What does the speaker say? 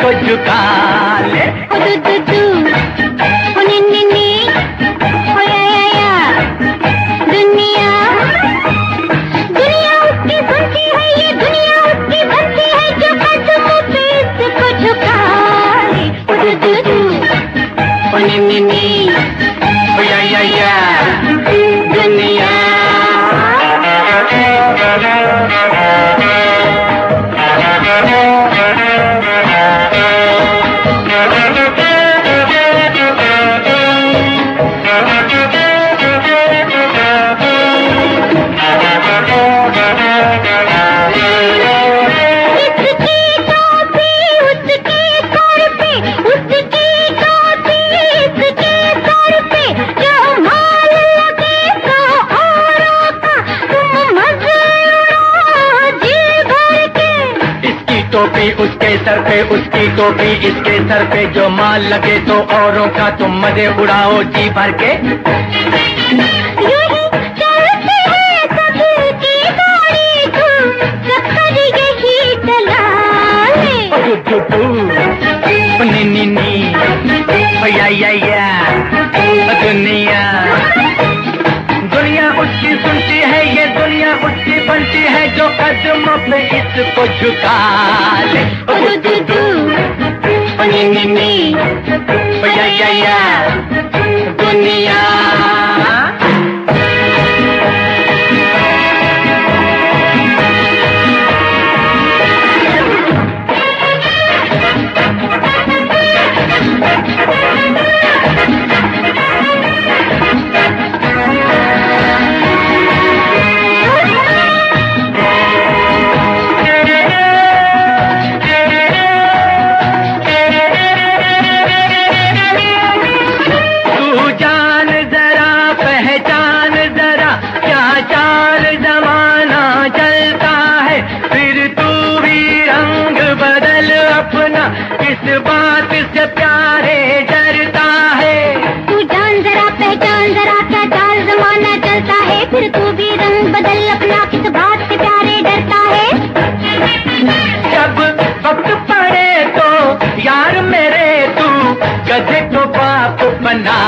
इसको झुका ले। दुनिया दुनिया उसकी बनती है, ये दुनिया उसकी बनती है, जो कदमों पे इसको झुका ले। दुनिया टोपी उसके सर पे, उसकी टोपी इसके सर पे, जो माल लगे तो औरों का तुम मजे उड़ाओ जी भर के। दुनिया दुनिया उसकी सुनती है, ये दुनिया उसकी बनती है, जो कदमों पे इसको झुका ले। दुनिया किस बात से प्यारे डरता है। तू जान जरा, पहचान जरा, क्या चाल जमाना चलता है, फिर तू भी रंग बदल अपना, किस बात से प्यारे डरता है। जब वक्त पड़े तो यार मेरे तू गधे को बाप बना